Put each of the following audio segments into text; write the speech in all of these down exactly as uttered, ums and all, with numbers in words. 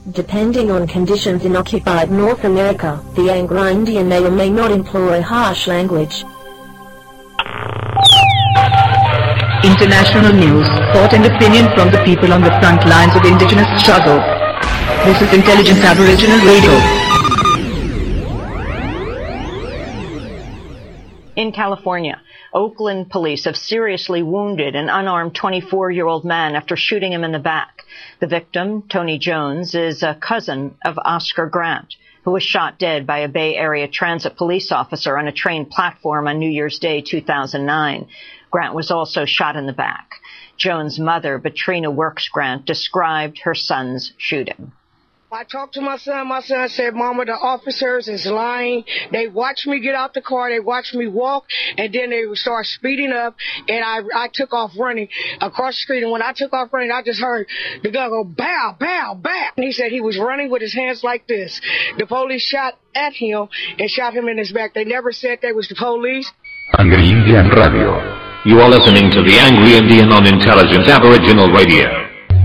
Depending on conditions in occupied North America, the Anglo Indian may or may not employ harsh language. International news, thought and opinion from the people on the front lines of the indigenous struggle. This is Intelligent Aboriginal Radio. In California, Oakland police have seriously wounded an unarmed twenty-four-year-old man after shooting him in the back. The victim, Tony Jones, is a cousin of Oscar Grant, who was shot dead by a Bay Area Transit police officer on a train platform on New Year's Day two thousand nine. Grant was also shot in the back. Jones' mother, Betrina Works Grant, described her son's shooting. I talked to my son. My son said, Mama, the officers is lying. They watched me get out the car. They watched me walk, and then they would start speeding up, and I I took off running across the street. And when I took off running, I just heard the gun go, bow, bow, bow. And he said he was running with his hands like this. The police shot at him and shot him in his back. They never said they was the police. Angry Indian Radio. You are listening to the Angry Indian on Intelligent Aboriginal Radio.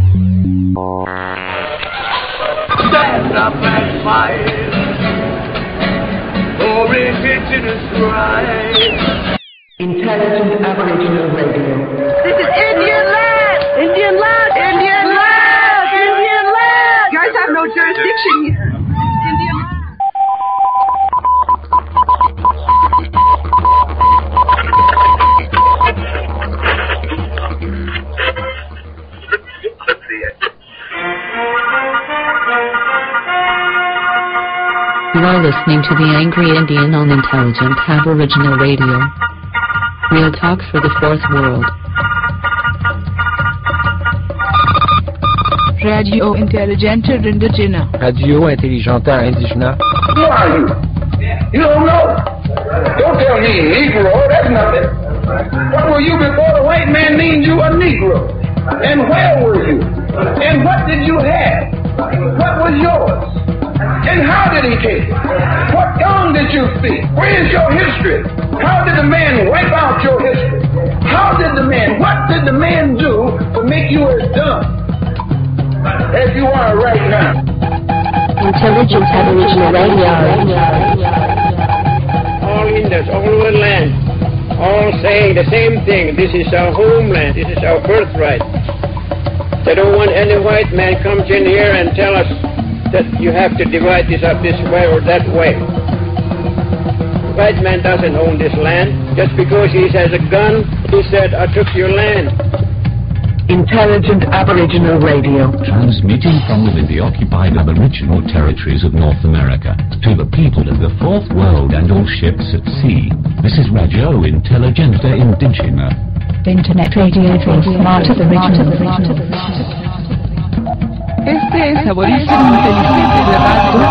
Stand up and fight for indigenous rights. Intelligent Aboriginal Radio. This is Indian land! Indian land! Indian land! Indian land! You guys have no jurisdiction here. Indian land. You are listening to the Angry Indian on Intelligent Aboriginal Radio. Real talk for the fourth world. Radio Intelligente Indigena. Radio Intelligente Indigena. Who are you? You don't know. Don't tell me Negro, that's nothing. What were you before the white man named you a Negro? And where were you? And what did you have? What was yours? And how did he take it? What tongue did you speak? Where is your history? How did the man wipe out your history? How did the man, what did the man do to make you as dumb as you are right now? Intelligent Aboriginal Radio. All Indians, all over the land, all saying the same thing. This is our homeland. This is our birthright. They don't want any white man comes in here and tell us that you have to divide this up this way or that way. The white man doesn't own this land. Just because he has a gun, he said, I took your land. Intelligent Aboriginal Radio. Transmitting from within the occupied Aboriginal territories of North America to the people of the fourth world and all ships at sea. This is Radio Intelligente Indigena. Internet radio for smart Aboriginal. Este es Aborigen Inteligente de Radio.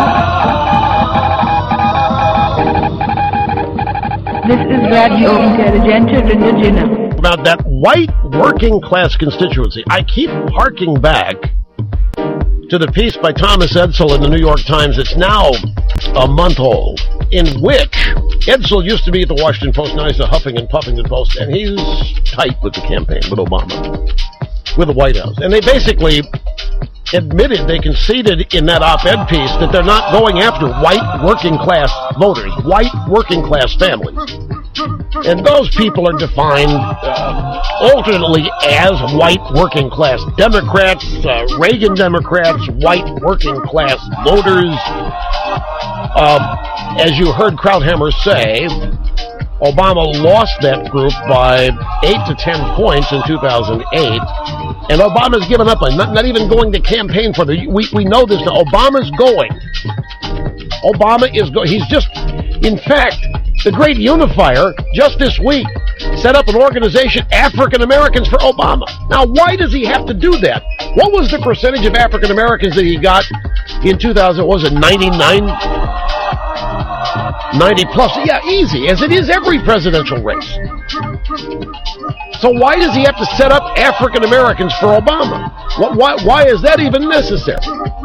This is Radio Intelligente Indigena. About that white working class constituency, I keep harking back to the piece by Thomas Edsall in the New York Times. It's now a month old, in which Edsall used to be at the Washington Post, now he's a Huffington Puffington Post, and he's tight with the campaign, with Obama, with the White House. And they basically admitted, they conceded in that op-ed piece that they're not going after white working class voters, white working class families. And those people are defined uh, alternately as white working class Democrats, uh, Reagan Democrats, white working class voters. Uh, as you heard Krauthammer say, Obama lost that group by eight to ten points in two thousand eight, and Obama's given up on not, not even going to campaign for the. We we know this now. Obama's going. Obama is going. He's just, in fact, the great unifier just this week set up an organization, African Americans for Obama. Now, why does he have to do that? What was the percentage of African Americans that he got in two thousand? What was it, ninety-nine? ninety plus, yeah, easy, as it is every presidential race. So why does he have to set up African Americans for Obama? What, why, why is that even necessary?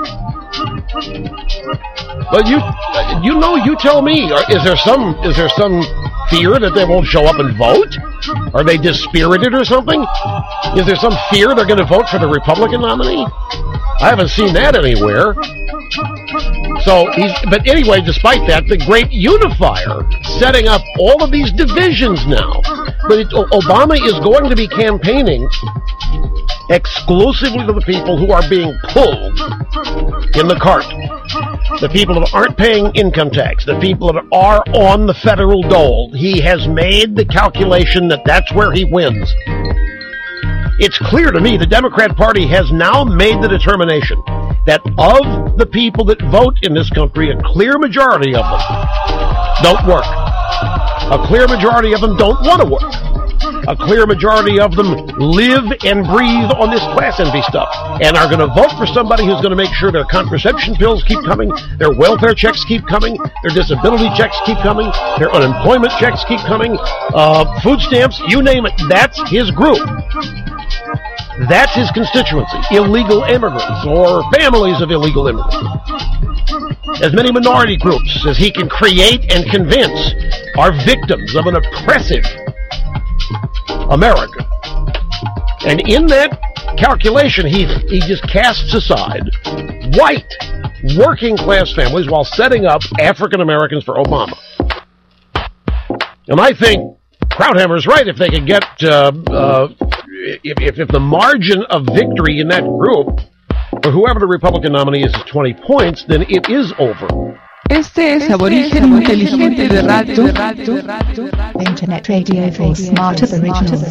But you, you know, you tell me. Is there some, is there some fear that they won't show up and vote? Are they dispirited or something? Is there some fear they're going to vote for the Republican nominee? I haven't seen that anywhere. So he's, but anyway, despite that, the great unifier, setting up all of these divisions now. But it, Obama is going to be campaigning exclusively to the people who are being pulled in the cart. The people that aren't paying income tax, the people that are on the federal dole. He has made the calculation that that's where he wins. It's clear to me the Democrat Party has now made the determination that of the people that vote in this country, a clear majority of them don't work. A clear majority of them don't want to work. A clear majority of them live and breathe on this class envy stuff and are going to vote for somebody who's going to make sure their contraception pills keep coming, their welfare checks keep coming, their disability checks keep coming, their unemployment checks keep coming, uh, food stamps, you name it. That's his group. That's his constituency, illegal immigrants or families of illegal immigrants. As many minority groups as he can create and convince are victims of an oppressive America. And in that calculation, he he just casts aside white working class families while setting up African Americans for Obama. And I think Krauthammer's right. If they could get, uh, uh, if, if if the margin of victory in that group, for whoever the Republican nominee is, is twenty points, then it is over. Este es Aborigen Inteligente de Radio. Internet radio for smart originals.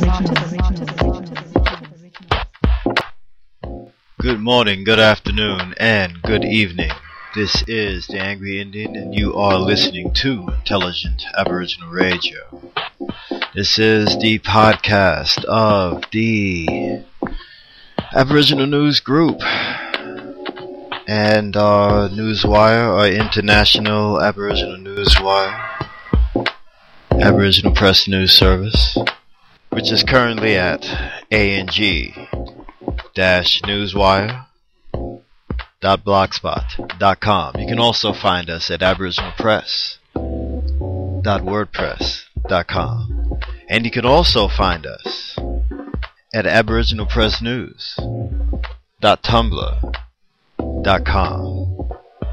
Good morning, good afternoon, and good evening. This is the Angry Indian, and you are listening to Intelligent Aboriginal Radio. This is the podcast of the Aboriginal News Group and our newswire, our international Aboriginal newswire, Aboriginal Press News Service, which is currently at A N G newswire dot blogspot dot com. You can also find us at aboriginal press dot wordpress dot com. And you can also find us at aboriginal press news dot tumblr dot com.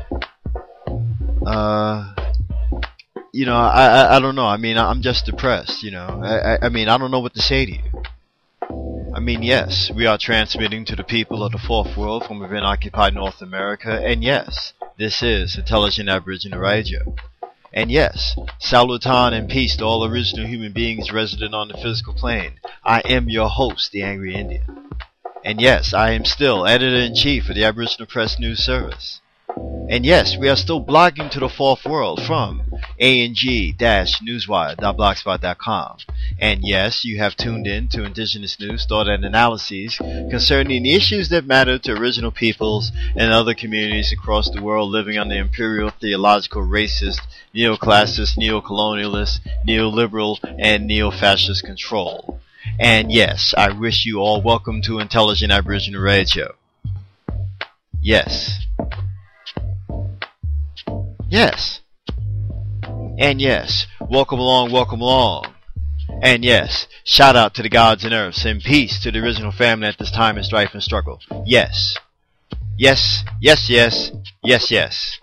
Uh, you know, I, I I don't know. I mean, I'm just depressed. You know, I, I I mean, I don't know what to say to you. I mean, yes, we are transmitting to the people of the fourth world from within occupied North America, and yes, this is Intelligent Aboriginal Radio. And yes, salutation and peace to all original human beings resident on the physical plane. I am your host, the Angry Indian. And yes, I am still Editor-in-Chief of the Aboriginal Press News Service. And yes, we are still blogging to the fourth world from A N G newswire dot blogspot dot com. And yes, you have tuned in to Indigenous News, thought and analyses concerning the issues that matter to original peoples and other communities across the world living under imperial, theological, racist, neoclassist, neocolonialist, neoliberal, and neo-fascist control. And yes, I wish you all welcome to Intelligent Aboriginal Radio. Yes. Yes. And yes, welcome along, welcome along. And yes, shout out to the gods and earths and peace to the original family at this time of strife and struggle. Yes. Yes, yes, yes, yes, yes.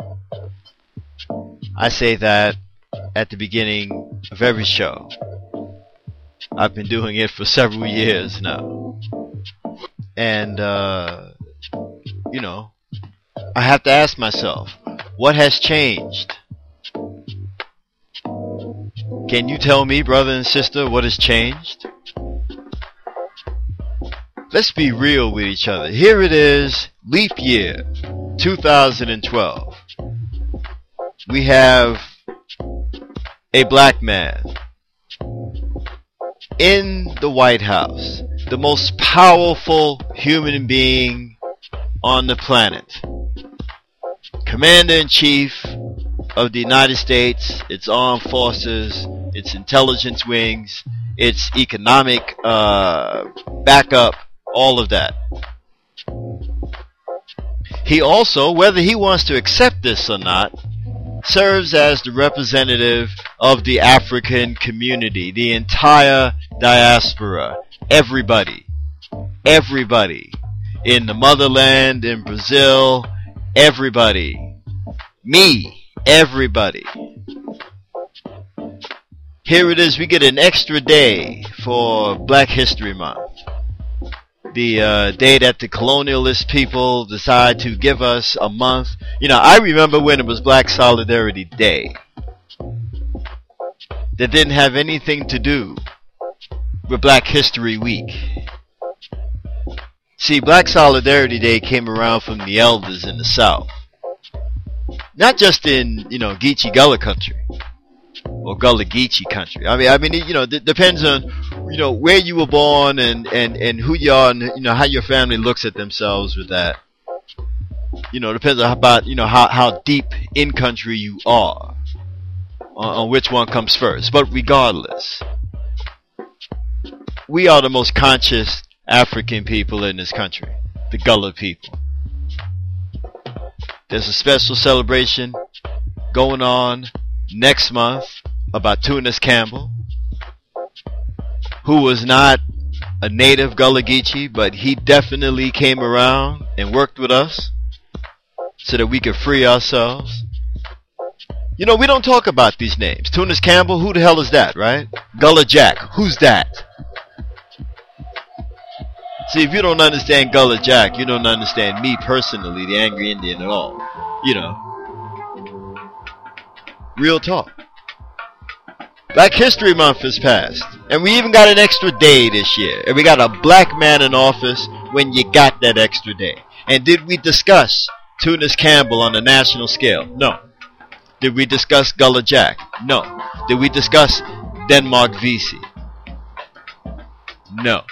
I say that at the beginning of every show. I've been doing it for several years now. And, uh, you know, I have to ask myself, what has changed? Can you tell me, brother and sister, what has changed? Let's be real with each other. Here it is, leap year, two thousand twelve. We have a black man in the White House, the most powerful human being on the planet. Commander-in-Chief of the United States, its armed forces, its intelligence wings, its economic uh, backup, all of that. He also, whether he wants to accept this or not, serves as the representative of the African community, the entire diaspora, everybody, everybody. in the motherland, in Brazil, everybody. Me, everybody. Here it is, we get an extra day for Black History Month. The uh, day that the colonialist people decide to give us a month. You know, I remember when it was Black Solidarity Day. That didn't have anything to do with Black History Week. See, Black Solidarity Day came around from the elders in the South. Not just in, you know, Geechee Gullah country. Or Gullah Geechee country. I mean, I mean, you know, it depends on, you know, where you were born and, and, and who you are and, you know, how your family looks at themselves with that. You know, it depends on about, you know, how, how deep in country you are. On, on which one comes first. But regardless, we are the most conscious African people in this country. The Gullah people. There's a special celebration going on next month about Tunis Campbell, who was not a native Gullah Geechee, but he definitely came around and worked with us so that we could free ourselves. You know, we don't talk about these names. Tunis Campbell, who the hell is that, right? Gullah Jack, who's that? See, if you don't understand Gullah Jack, you don't understand me personally, the Angry Indian, at all. You know. Real talk. Black History Month has passed. And we even got an extra day this year. And we got a black man in office when you got that extra day. And did we discuss Tunis Campbell on a national scale? No. Did we discuss Gullah Jack? No. Did we discuss Denmark Vesey? No.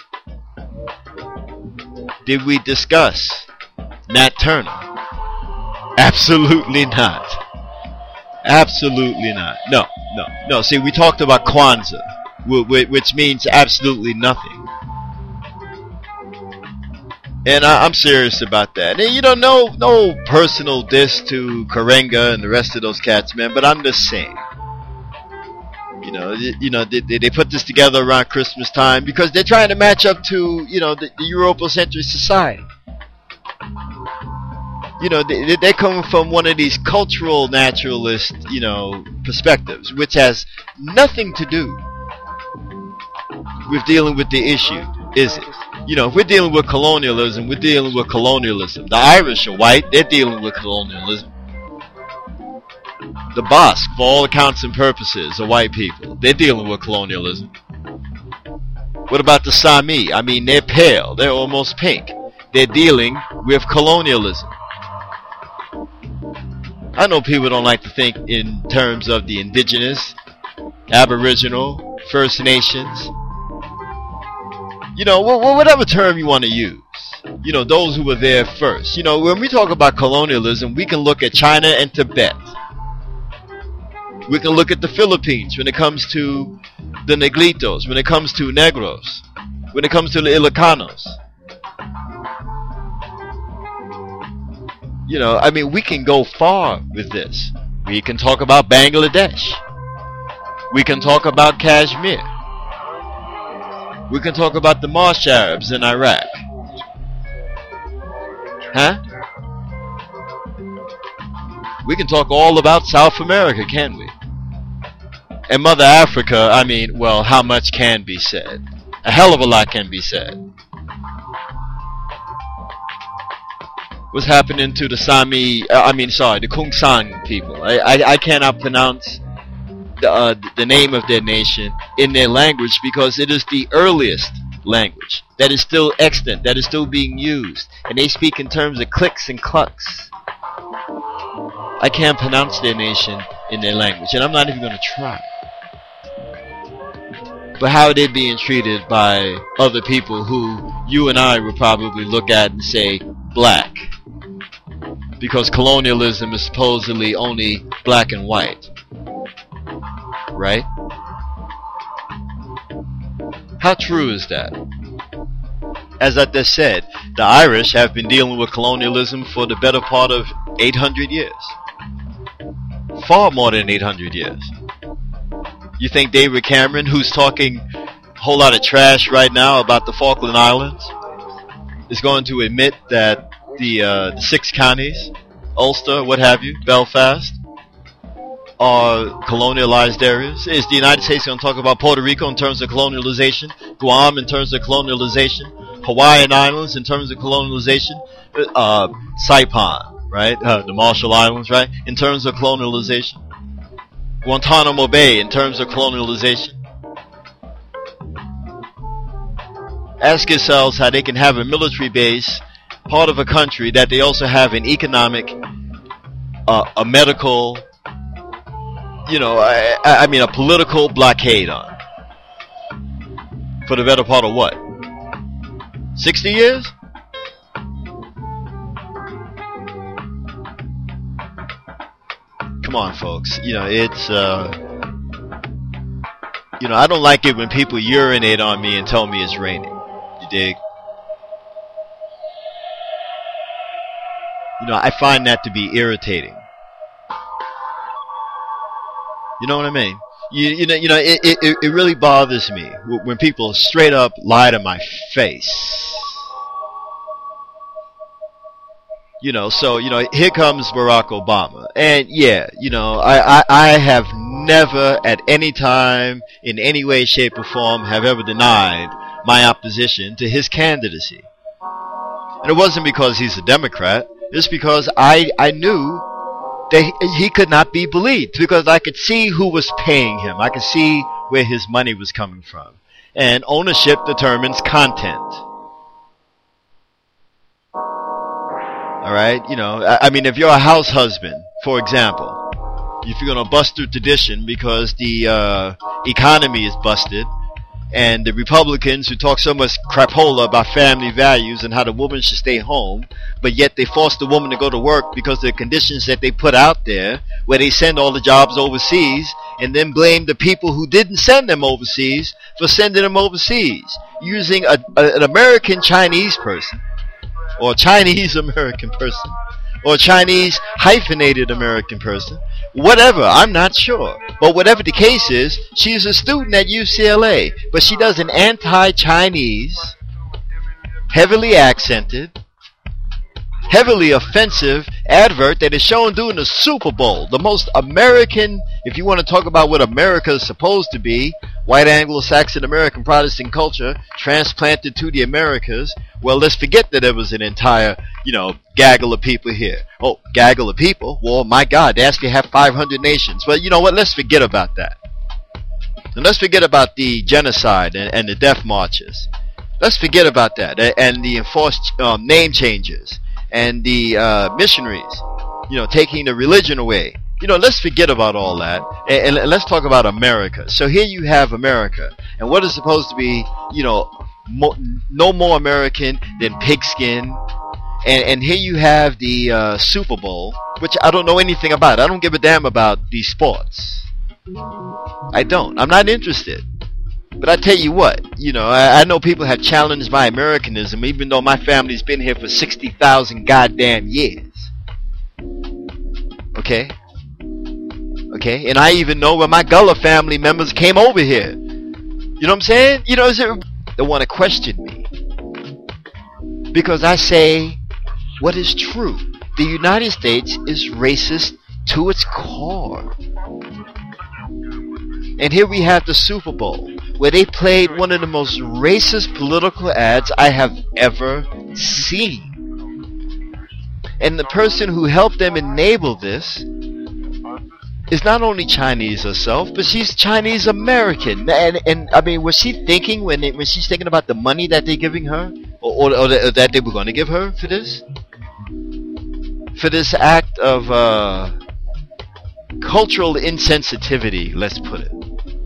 Did we discuss Nat Turner? Absolutely not. Absolutely not. No, no, no. See, we talked about Kwanzaa, which means absolutely nothing. And I, I'm serious about that. And you know, no, no personal diss to Karenga and the rest of those cats, man. But I'm just saying. You know, you know, they, they put this together around Christmas time because they're trying to match up to, you know, the, the Eurocentric society. You know, they, they're coming from one of these cultural naturalist, you know, perspectives, which has nothing to do with dealing with the issue, is it? You know, if we're dealing with colonialism, we're dealing with colonialism. The Irish are white, they're dealing with colonialism. The Basque, for all accounts and purposes, are white people. They're dealing with colonialism. What about the Sami? I mean, they're pale, they're almost pink. They're dealing with colonialism. I know people don't like to think in terms of the indigenous, aboriginal, First Nations. You know, whatever term you want to use. You know, those who were there first. You know, when we talk about colonialism, we can look at China and Tibet. We can look at the Philippines when it comes to the Negritos, when it comes to Negros, when it comes to the Ilocanos. You know, I mean, we can go far with this. We can talk about Bangladesh. We can talk about Kashmir. We can talk about the Marsh Arabs in Iraq. Huh? We can talk all about South America, can we? And Mother Africa, I mean, well, how much can be said? A hell of a lot can be said. What's happening to the Sami, uh, I mean, sorry, the Kung San people. I, I, I cannot pronounce the, uh, the name of their nation in their language because it is the earliest language that is still extant, that is still being used. And they speak in terms of clicks and clucks. I can't pronounce their nation in their language, and I'm not even going to try. But how are they being treated by other people who you and I would probably look at and say, black? Because colonialism is supposedly only black and white. Right? How true is that? As I just said, the Irish have been dealing with colonialism for the better part of eight hundred years. Far more than eight hundred years. You think David Cameron, who's talking a whole lot of trash right now about the Falkland Islands, is going to admit that the, uh, the six counties, Ulster, what have you, Belfast, are colonialized areas? Is the United States going to talk about Puerto Rico in terms of colonialization, Guam in terms of colonialization, Hawaiian Islands in terms of colonialization, uh, Saipan, right, uh, the Marshall Islands, right, in terms of colonialization, Guantanamo Bay in terms of colonialization? Ask yourselves how they can have a military base, part of a country, that they also have an economic, uh, a medical, you know, I, I mean a political blockade on. For the better part of what? sixty years? Come on, folks. You know, it's, uh, you know, I don't like it when people urinate on me and tell me it's raining. You dig? You know, I find that to be irritating. You know what I mean? You, you know, you know, it, it, it really bothers me when people straight up lie to my face. You know, so, you know, here comes Barack Obama. And yeah, you know, I, I, I have never at any time, in any way, shape, or form, have ever denied my opposition to his candidacy. And it wasn't because he's a Democrat. It's because I, I knew that he, he could not be believed, because I could see who was paying him. I could see where his money was coming from. And ownership determines content. Alright, you know, I, I mean, if you're a house husband, for example, if you're going to bust through tradition because the uh, economy is busted, and the Republicans who talk so much crapola about family values and how the woman should stay home, but yet they force the woman to go to work because of the conditions that they put out there, where they send all the jobs overseas, and then blame the people who didn't send them overseas for sending them overseas, using a, a, an American Chinese person, or Chinese American person, or Chinese hyphenated American person, whatever, I'm not sure. But whatever the case is, she's a student at U C L A, but she does an anti-Chinese, heavily accented, heavily offensive advert that is shown during the Super Bowl. The most American, if you want to talk about what America is supposed to be, white Anglo-Saxon American Protestant culture transplanted to the Americas. Well, let's forget that there was an entire, you know, gaggle of people here. Oh, gaggle of people? Well, my God, they actually have five hundred nations. Well, you know what? Let's forget about that. And let's forget about the genocide and, and the death marches. Let's forget about that. And the enforced um, name changes. And the uh, missionaries, you know, taking the religion away. You know, let's forget about all that, and, and let's talk about America. So here you have America, and what is supposed to be, you know, mo no more American than pigskin. And, and here you have the uh, Super Bowl, which I don't know anything about. I don't give a damn about these sports. I don't. I'm not interested. But I tell you what, you know, I, I know people have challenged my Americanism, even though my family's been here for sixty thousand goddamn years. Okay? Okay? And I even know where my Gullah family members came over here. You know what I'm saying? You know, is it, they want to question me. Because I say what is true. The United States is racist to its core. And here we have the Super Bowl, where they played one of the most racist political ads I have ever seen. And the person who helped them enable this is not only Chinese herself, but she's Chinese American. And and I mean, was she thinking when it, when she's thinking about the money that they're giving her, or, or, or that they were going to give her for this, for this act of uh, cultural insensitivity? Let's put it.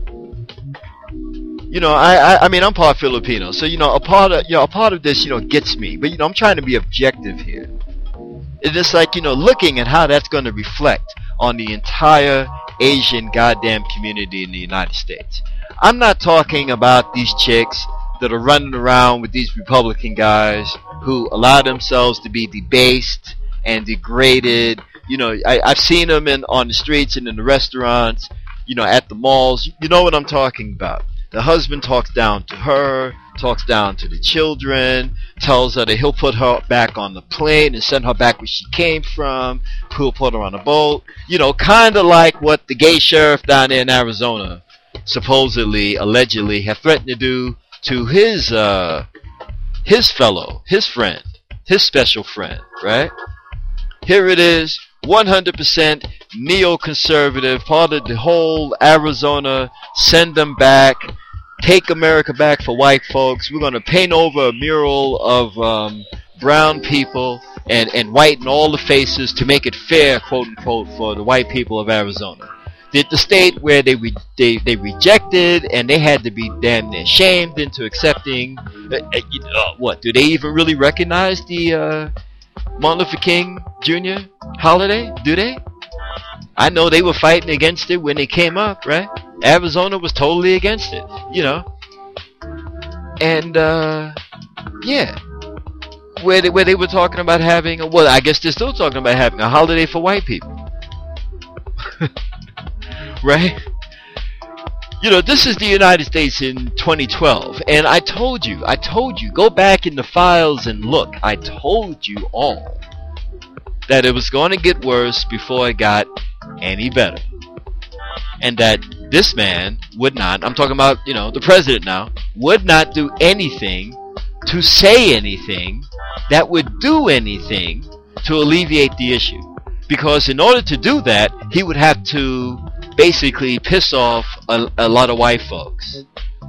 You know, I, I I mean, I'm part Filipino, so you know, a part of you know a part of this, you know, gets me. But you know, I'm trying to be objective here. It's just like, you know, looking at how that's going to reflect on the entire Asian goddamn community in the United States. I'm not talking about these chicks that are running around with these Republican guys who allow themselves to be debased and degraded. You know, I, I've seen them in on the streets and in the restaurants, you know, at the malls. You know what I'm talking about. The husband talks down to her, talks down to the children, tells her that he'll put her back on the plane and send her back where she came from. He'll put her on a boat. You know, kind of like what the gay sheriff down there in Arizona supposedly, allegedly, have threatened to do to his, uh, his fellow, his friend, his special friend, right? Here it is, one hundred percent neoconservative, part of the whole Arizona, send them back, take America back for white folks. We're going to paint over a mural of um, brown people and, and whiten all the faces to make it fair, quote unquote, for the white people of Arizona. The, the state where they, re, they they rejected and they had to be damn near shamed into accepting. Uh, uh, what, do they even really recognize the uh, Martin Luther King Junior holiday? Do they? I know they were fighting against it when it came up, right? Arizona was totally against it, you know. And, uh, yeah. Where they, where they were talking about having, a, well, I guess they're still talking about having a holiday for white people. Right? You know, this is the United States in twenty twelve. And I told you, I told you, go back in the files and look. I told you all that it was going to get worse before it got any better. And that this man would not, I'm talking about, you know, the president now, would not do anything to say anything that would do anything to alleviate the issue. Because in order to do that, he would have to basically piss off a, a lot of white folks.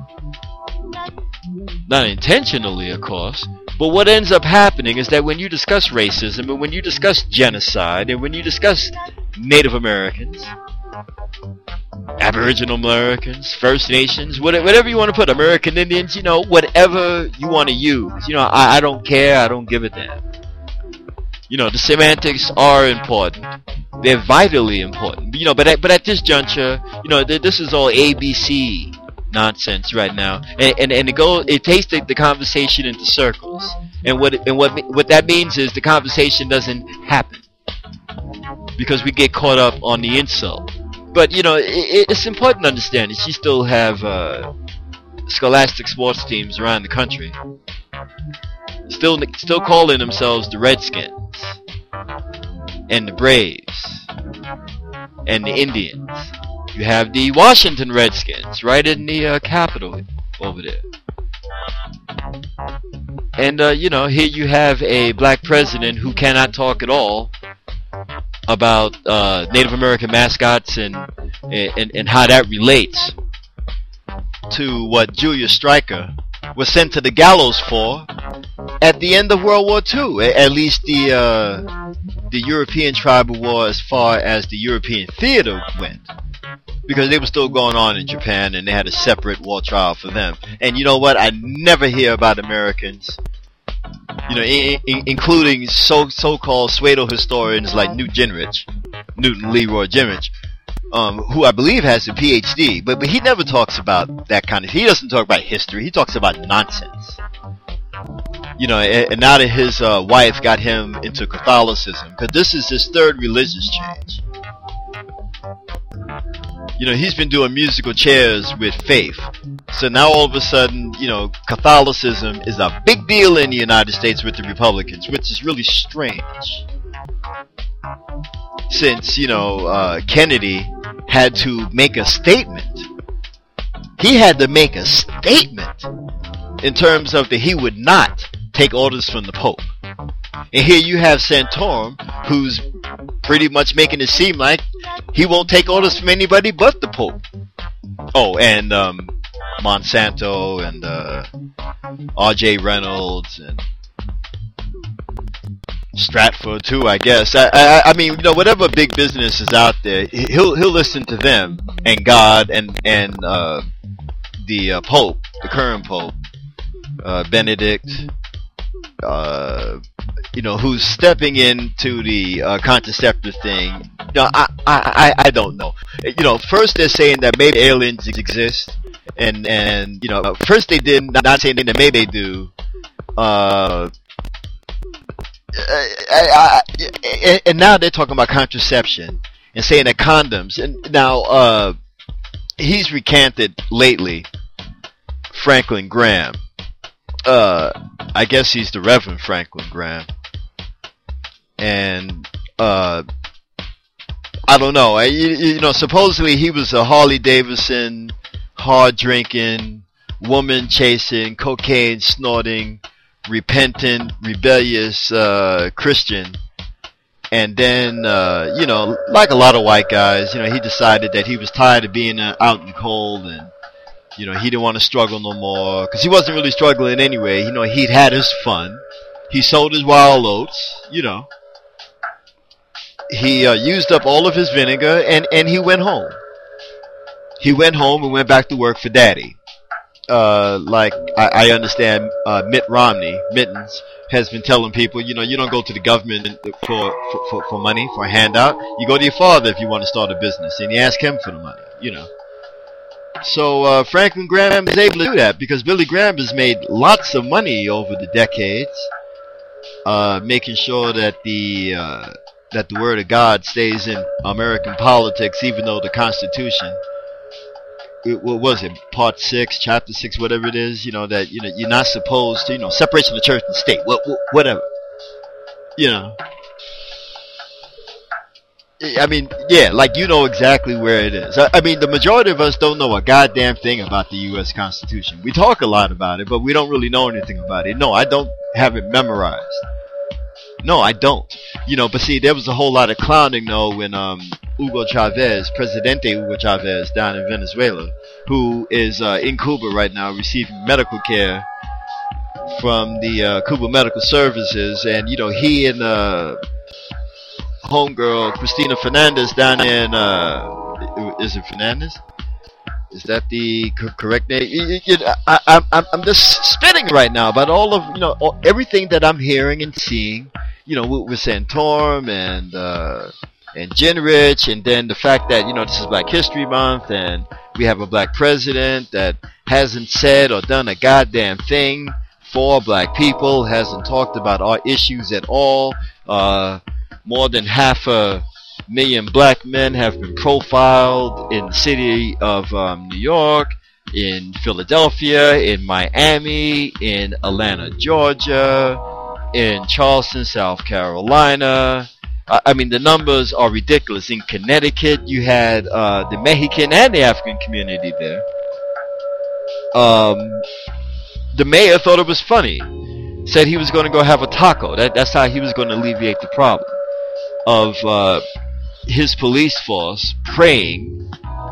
Not intentionally, of course. But what ends up happening is that when you discuss racism, and when you discuss genocide, and when you discuss Native Americans, Aboriginal Americans, First Nations, whatever you want to put, American Indians, you know, whatever you want to use. You know, I, I don't care, I don't give a damn. You know, the semantics are important. They're vitally important. You know, but at, but at this juncture, you know, th this is all A B C nonsense right now, and and, and it goes, it takes the, the conversation into circles, and what and what what that means is the conversation doesn't happen because we get caught up on the insult. But you know, it, it's important to understand that you still have uh, scholastic sports teams around the country, still still calling themselves the Redskins and the Braves and the Indians. You have the Washington Redskins right in the uh, Capitol over there. And, uh, you know, here you have a black president who cannot talk at all about uh, Native American mascots and, and, and how that relates to what Julius Streicher was sent to the gallows for at the end of World War Two. At least the uh, the European tribal war as far as the European theater went. Because they were still going on in Japan and they had a separate war trial for them. And you know what? I never hear about Americans, you know, I I including so, so-called pseudo historians like Newt Gingrich, Newton Leroy Gingrich, um, who I believe has a P H D, but, but he never talks about that kind of, he doesn't talk about history, he talks about nonsense. You know, and, and now that his uh, wife got him into Catholicism, because this is his third religious change. You know, he's been doing musical chairs with faith. So now all of a sudden, you know, Catholicism is a big deal in the United States with the Republicans, which is really strange. Since, you know, uh, Kennedy had to make a statement. He had to make a statement in terms of that he would not take orders from the Pope. And here you have Santorum, who's pretty much making it seem like he won't take orders from anybody but the Pope. Oh, and um, Monsanto and uh, R J Reynolds and Stratford too, I guess. I, I, I mean, you know, whatever big business is out there, he'll he'll listen to them and God and and uh, the uh, Pope, the current Pope, uh, Benedict. Uh, you know, who's stepping into the uh, contraceptive thing. You know, I, I, I don't know. You know, first they're saying that maybe aliens exist, and and you know, first they did not saying that maybe they do. Uh, I, I, I, and now they're talking about contraception and saying that condoms. And now uh, he's recanted lately Franklin Graham. Uh, I guess he's the Reverend Franklin Graham. And, uh, I don't know. I, you, you know, supposedly he was a Harley Davidson, hard drinking, woman chasing, cocaine snorting, repentant, rebellious uh, Christian. And then, uh, you know, like a lot of white guys, you know, he decided that he was tired of being uh, out in the cold, and, you know, he didn't want to struggle no more, because he wasn't really struggling anyway. You know, he'd had his fun. He sold his wild oats, you know. He uh, used up all of his vinegar, and, and he went home. He went home and went back to work for Daddy. Uh, like, I, I understand uh, Mitt Romney, Mittens, has been telling people, you know, you don't go to the government for, for, for, for money, for a handout. You go to your father if you want to start a business, and you ask him for the money, you know. So uh, Franklin Graham is able to do that because Billy Graham has made lots of money over the decades, uh, making sure that the uh, that the word of God stays in American politics, even though the Constitution, it, what was it, Part Six, Chapter Six, whatever it is, you know, that you know you're not supposed to, you know, separation of church and state, what, whatever, you know. I mean, yeah, like you know exactly where it is. I, I mean, the majority of us don't know a goddamn thing about the U S Constitution. We talk a lot about it, but we don't really know anything about it. No, I don't have it memorized. No, I don't. You know, but see, there was a whole lot of clowning, though, when um, Hugo Chavez, Presidente Hugo Chavez, down in Venezuela, who is uh, in Cuba right now receiving medical care from the uh, Cuba Medical Services, and, you know, he and uh, homegirl Cristina Fernandez down in, uh, is it Fernandez? Is that the co correct name? You, you, I, I, I'm just spitting right now about all of, you know, all, everything that I'm hearing and seeing, you know, with, with Santorum and, uh, and Gingrich, and then the fact that, you know, this is Black History Month, and we have a black president that hasn't said or done a goddamn thing for black people, hasn't talked about our issues at all. Uh, more than half a million black men have been profiled in the city of um, New York, in Philadelphia, in Miami, in Atlanta, Georgia, in Charleston, South Carolina. I, I mean, the numbers are ridiculous. In Connecticut, you had uh, the Mexican and the African community there. Um, the mayor thought it was funny. Said he was going to go have a taco. That, that's how he was going to alleviate the problem of uh, his police force preying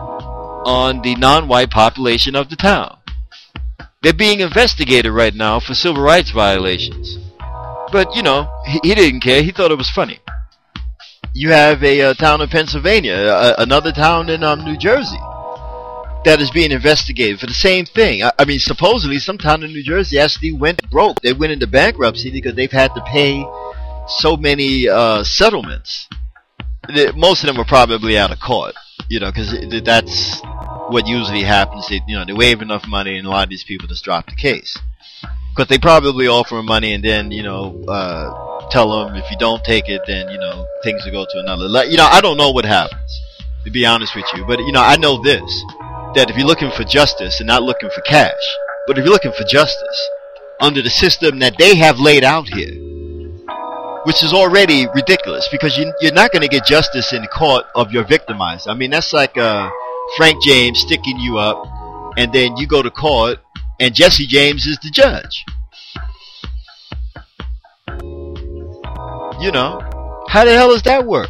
on the non-white population of the town. They're being investigated right now for civil rights violations. But, you know, he, he didn't care. He thought it was funny. You have a uh, town in Pennsylvania, uh, another town in um, New Jersey, that is being investigated for the same thing. I, I mean, supposedly some town in New Jersey actually went broke. They went into bankruptcy because they've had to pay so many uh, settlements. Most of them were probably out of court, you know, because that's what usually happens. They, you know, they waive enough money, and a lot of these people just drop the case. Because they probably offer them money, and then, you know, uh, tell them if you don't take it, then, you know, things will go to another level. You know, I don't know what happens, to be honest with you. But, you know, I know this, that if you're looking for justice and not looking for cash, but if you're looking for justice under the system that they have laid out here, which is already ridiculous, because you, you're not going to get justice in the court of your victimizer. I mean, that's like uh, Frank James sticking you up, and then you go to court, and Jesse James is the judge. You know, how the hell does that work?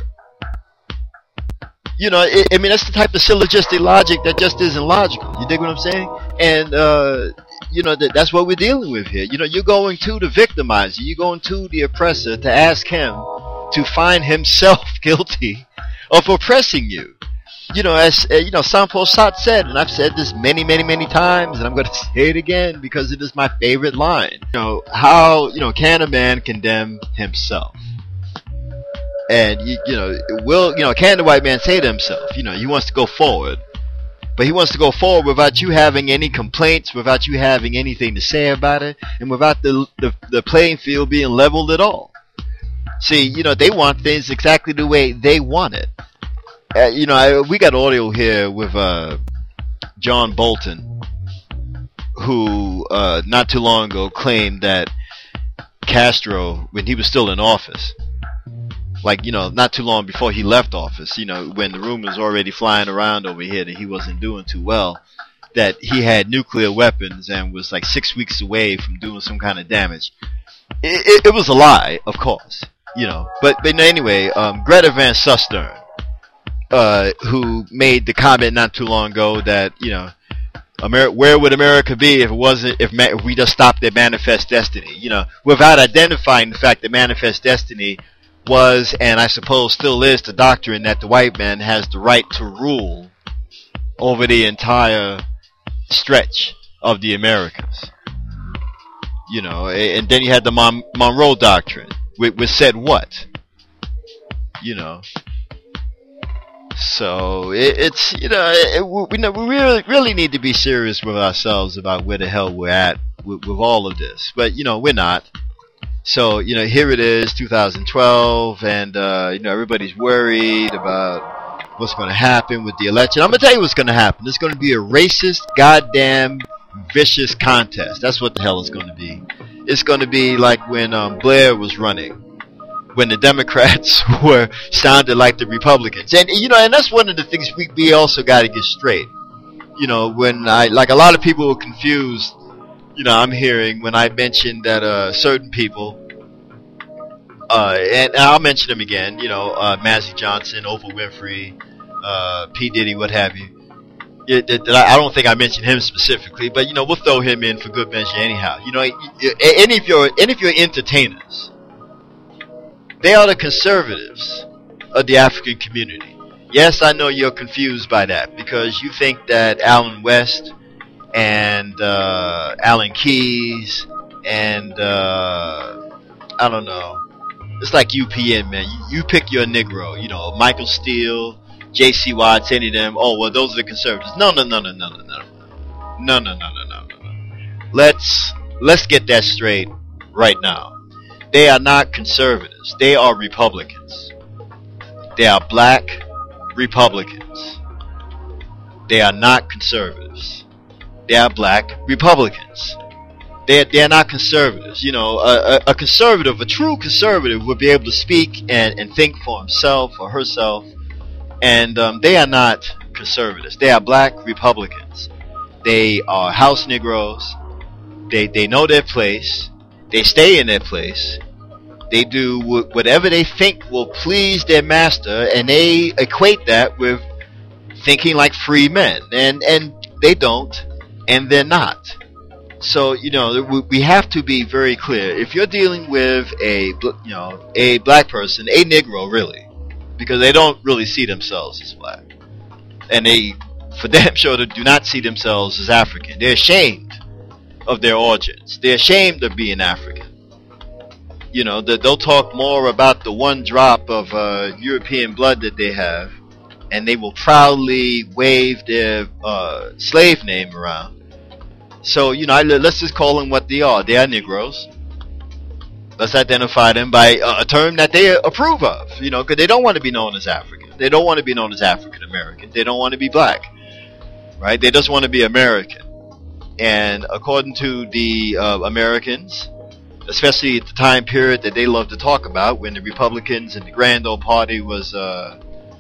You know, it, I mean, that's the type of syllogistic logic that just isn't logical. You dig what I'm saying? And, uh, you know, that, that's what we're dealing with here. You know, you're going to the victimizer. You're going to the oppressor to ask him to find himself guilty of oppressing you. You know, as, uh, you know, Saint-Paul Sartre said, and I've said this many, many, many times, and I'm going to say it again because it is my favorite line. You know, how, you know, can a man condemn himself? And, you, you know, will, you know, can the white man say to himself, you know, he wants to go forward, but he wants to go forward without you having any complaints, without you having anything to say about it, and without the, the, the playing field being leveled at all. See, you know, they want things exactly the way they want it. Uh, you know, I, we got audio here with uh, John Bolton, who uh, not too long ago claimed that Castro, when he was still in office, like, you know, not too long before he left office, you know, when the rumors already flying around over here that he wasn't doing too well, that he had nuclear weapons and was like six weeks away from doing some kind of damage. It, it, it was a lie, of course, you know. But, but anyway, um, Greta Van Susteren, uh, who made the comment not too long ago that, you know, Ameri- where would America be if it wasn't if, ma- if we just stopped at Manifest Destiny? You know, without identifying the fact that Manifest Destiny was, and I suppose still is, the doctrine that the white man has the right to rule over the entire stretch of the Americas. You know, and then you had the Mon- Monroe Doctrine, which, which said what? You know. So it, it's, you know, it, we know we really really need to be serious with ourselves about where the hell we're at with, with all of this. But you know, we're not. So, you know, here it is, two thousand twelve, and uh, you know, everybody's worried about what's going to happen with the election. I'm gonna tell you what's going to happen. It's going to be a racist, goddamn, vicious contest. That's what the hell it's going to be. It's going to be like when um, Blair was running, when the Democrats were sounded like the Republicans, and you know, and that's one of the things we we also got to get straight. You know, when I like a lot of people were confused. You know, I'm hearing when I mentioned that uh, certain people, uh, and I'll mention them again. You know, uh, Mazzy Johnson, Oprah Winfrey, uh, P Diddy, what have you. It, it, I don't think I mentioned him specifically, but you know, we'll throw him in for good measure anyhow. You know, any of your any of your entertainers, they are the conservatives of the African community. Yes, I know you're confused by that because you think that Alan West and uh, Alan Keyes and uh, I don't know. It's like U P N, man. You, you pick your Negro. You know, Michael Steele, J C Watts, any of them. Oh, well, those are the conservatives. No, no, no, no, no, no, no, no, no, no, no, no, no. Let's let's get that straight right now. They are not conservatives. They are Republicans. They are black Republicans. They are not conservatives. They are black Republicans. They're, they're not conservatives. You know, a, a, a conservative, a true conservative would be able to speak and, and think for himself or herself. And um, they are not conservatives. They are black Republicans. They are house Negroes. They, they know their place. They stay in their place. They do wh- whatever they think will please their master, and they equate that with thinking like free men. And, and they don't. And they're not. So, you know, we have to be very clear. If you're dealing with a, you know, a black person, a Negro, really, because they don't really see themselves as black, and they, for damn sure, they do not see themselves as African. They're ashamed of their origins. They're ashamed of being African. You know, they'll talk more about the one drop of uh, European blood that they have, and they will proudly wave their uh, slave name around. So, you know, let's just call them what they are. They are Negroes. Let's identify them by a term that they approve of, you know, because they don't want to be known as African. They don't want to be known as African American. They don't want to be black, right? They just want to be American. And according to the uh, Americans, especially at the time period that they love to talk about, when the Republicans and the Grand Old Party was, uh,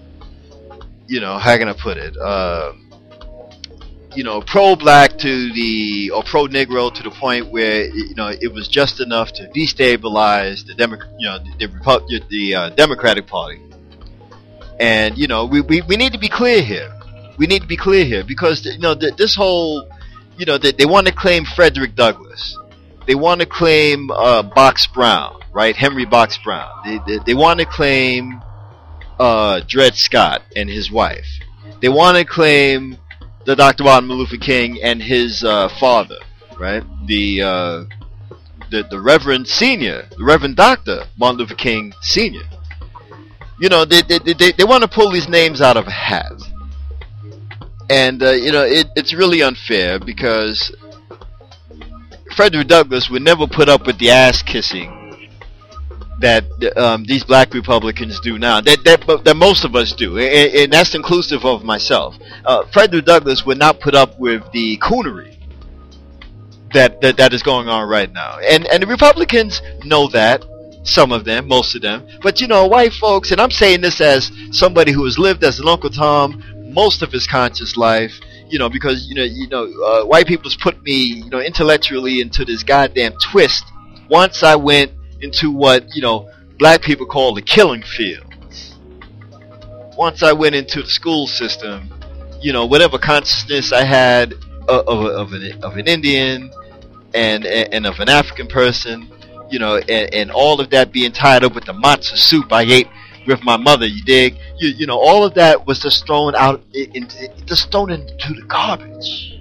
you know, how can I put it? Uh, you know, pro-black to the, or pro-Negro to the point where, you know, it was just enough to destabilize the Demo- you know, the, the, the uh, Democratic Party. And, you know, we, we, we need to be clear here. We need to be clear here because, you know, the, this whole, you know, they, they want to claim Frederick Douglass. They want to claim uh, Box Brown, right? Henry Box Brown. They, they, they want to claim uh, Dred Scott and his wife. They want to claim the Doctor Martin Luther King and his uh, father, right? The, uh, the the Reverend Senior, the Reverend Doctor Martin Luther King Senior. You know, they they they, they want to pull these names out of a hat, and uh, you know, it, it's really unfair because Frederick Douglass would never put up with the ass kissing that um, these black Republicans do now, that, that that most of us do, and, and that's inclusive of myself. Uh, Frederick Douglass would not put up with the coonery that, that that is going on right now. And and the Republicans know that, some of them, most of them. But you know, white folks, and I'm saying this as somebody who has lived as an Uncle Tom most of his conscious life, you know, because you know, you know, uh, white people's put me, you know, intellectually into this goddamn twist. Once I went into what, you know, black people call the killing fields. Once I went into the school system, you know, whatever consciousness I had of, of, of, an, of an Indian and, and of an African person, you know, and, and all of that being tied up with the matzo soup I ate with my mother, you dig? You, you know, all of that was just thrown out, in, in, just thrown into the garbage.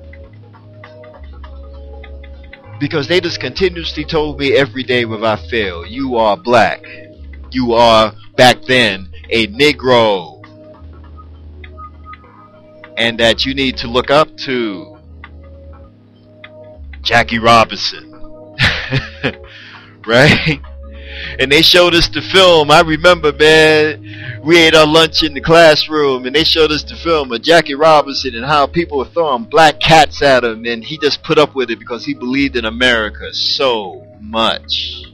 Because they just continuously told me every day without fail, you are black. You are, back then, a Negro. And that you need to look up to Jackie Robinson. Right? And they showed us the film. I remember, man, we ate our lunch in the classroom and they showed us the film of Jackie Robinson and how people were throwing black cats at him, and he just put up with it because he believed in America so much.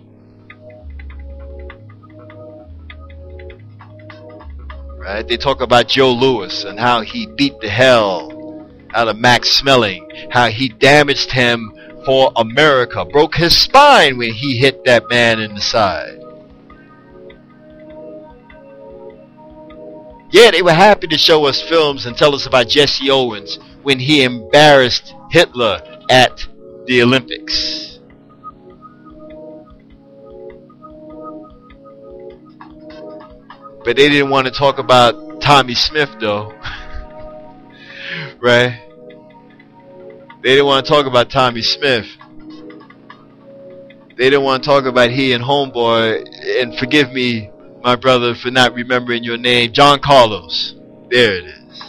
Right? They talk about Joe Louis and how he beat the hell out of Max Smelling, how he damaged him for America, broke his spine when he hit that man in the side. Yeah, they were happy to show us films and tell us about Jesse Owens when he embarrassed Hitler at the Olympics. But they didn't want to talk about Tommy Smith, though. Right? They didn't want to talk about Tommy Smith. They didn't want to talk about he and homeboy, and forgive me, my brother, for not remembering your name, John Carlos. There it is.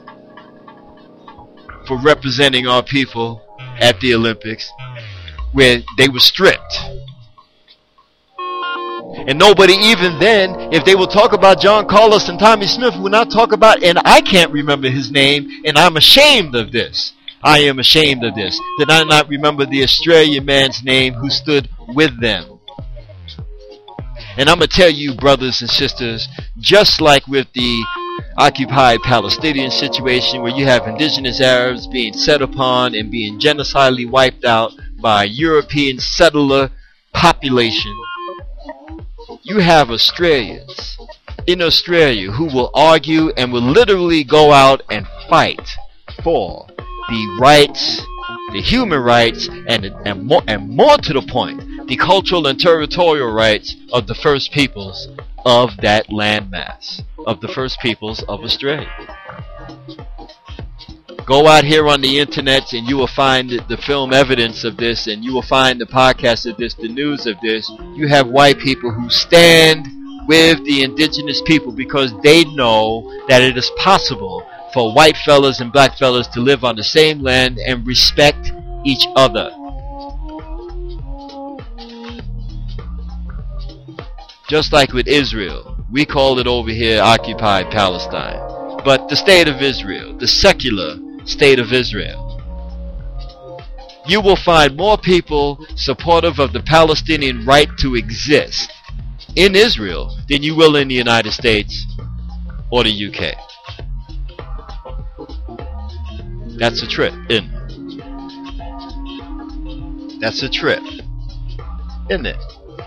For representing our people at the Olympics, where they were stripped. And nobody even then, if they will talk about John Carlos and Tommy Smith, will not talk about, and I can't remember his name, and I'm ashamed of this. I am ashamed of this. Did I not remember the Australian man's name who stood with them? And I'm going to tell you, brothers and sisters, just like with the occupied Palestinian situation where you have indigenous Arabs being set upon and being genocidally wiped out by a European settler population, you have Australians in Australia who will argue and will literally go out and fight for the rights, the human rights, and, and, more, and more to the point, the cultural and territorial rights of the first peoples of that landmass, of the first peoples of Australia. Go out here on the internet and you will find the film evidence of this, and you will find the podcast of this, the news of this. You have white people who stand with the indigenous people because they know that it is possible for white fellas and black fellas to live on the same land and respect each other. Just like with Israel, we call it over here occupied Palestine. But the state of Israel, the secular state of Israel, you will find more people supportive of the Palestinian right to exist in Israel than you will in the United States or the U K. That's a trip, isn't it? That's a trip, isn't it?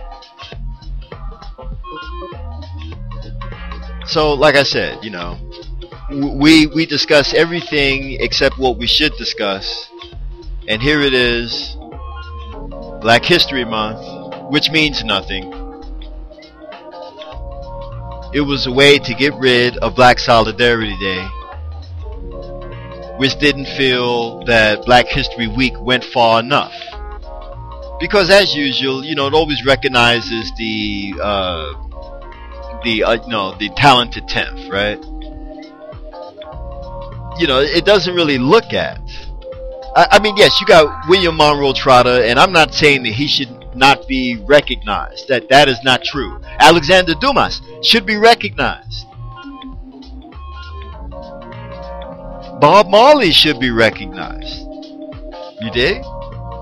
So, like I said, you know, we we discuss everything except what we should discuss, and here it is, Black History Month, which means nothing. It was a way to get rid of Black Solidarity Day, which didn't feel that Black History Week went far enough. Because as usual, you know, it always recognizes the, uh, the, uh, you know, the talented tenth, right? You know, it doesn't really look at. I, I mean, yes, you got William Monroe Trotter, and I'm not saying that he should not be recognized. That that is not true. Alexander Dumas should be recognized. Bob Marley should be recognized. You dig?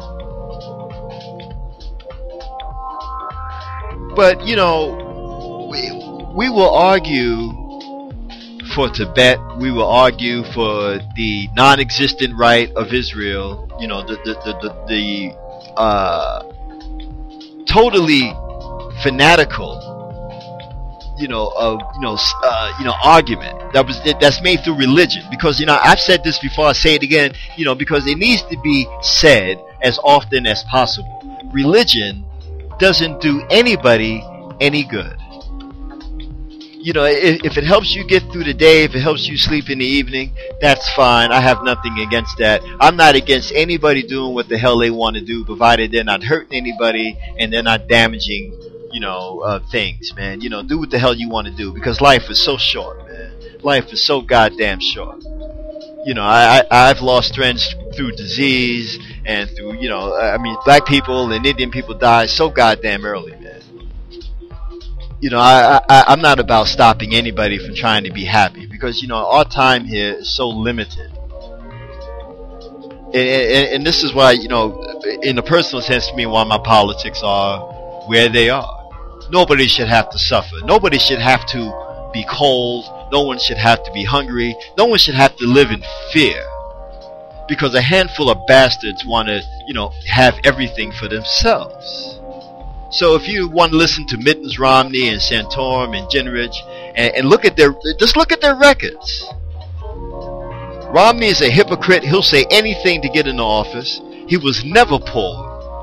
But, you know, we, we will argue for Tibet. We will argue for the non-existent right of Israel. You know, the the the the, the uh, totally fanatical, you know, of you know, uh, you know, argument that was that's made through religion. Because, you know, I've said this before. I say it again. You know, because it needs to be said as often as possible. Religion doesn't do anybody any good. You know, if, if it helps you get through the day, if it helps you sleep in the evening, that's fine. I have nothing against that. I'm not against anybody doing what the hell they want to do, provided they're not hurting anybody and they're not damaging, you know, uh, things, man. You know, do what the hell you want to do, because life is so short, man. Life is so goddamn short. You know, I, I, I've lost friends through disease and through, you know, I mean, black people and Indian people die so goddamn early, man. You know, I, I, I'm not about stopping anybody from trying to be happy, because, you know, our time here is so limited. And, and, and this is why, you know, in a personal sense to me, why my politics are where they are. Nobody should have to suffer. Nobody should have to be cold. No one should have to be hungry. No one should have to live in fear, because a handful of bastards want to, you know, have everything for themselves. So if you want to listen to Mittens Romney and Santorum and Gingrich and, and look at their, just look at their records. Romney is a hypocrite. He'll say anything to get into office. He was never poor.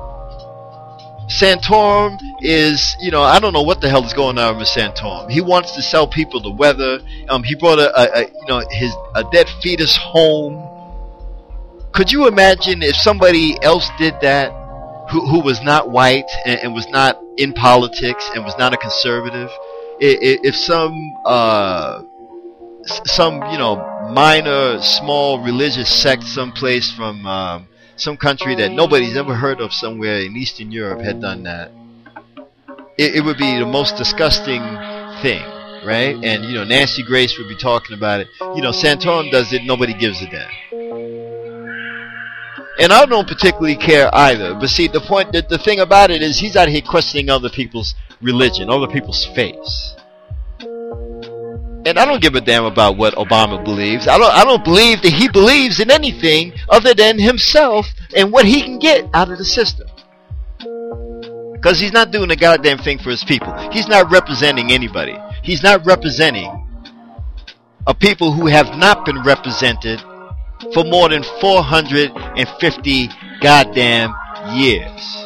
Santorum is, you know, I don't know what the hell is going on with Santorum. He wants to sell people the weather. Um, he brought a, a, a you know, his a dead fetus home. Could you imagine if somebody else did that? Who, who was not white and, and was not in politics and was not a conservative? If, if some uh, some you know minor small religious sect someplace from um, some country that nobody's ever heard of somewhere in Eastern Europe had done that, it, it would be the most disgusting thing, right? And, you know, Nancy Grace would be talking about it. You know, Santorum does it, nobody gives a damn. And I don't particularly care either. But see, the point, that the thing about it is he's out here questioning other people's religion, other people's faiths. And I don't give a damn about what Obama believes. I don't I don't believe that he believes in anything other than himself and what he can get out of the system. Because he's not doing a goddamn thing for his people. He's not representing anybody. He's not representing a people who have not been represented for more than four hundred fifty goddamn years.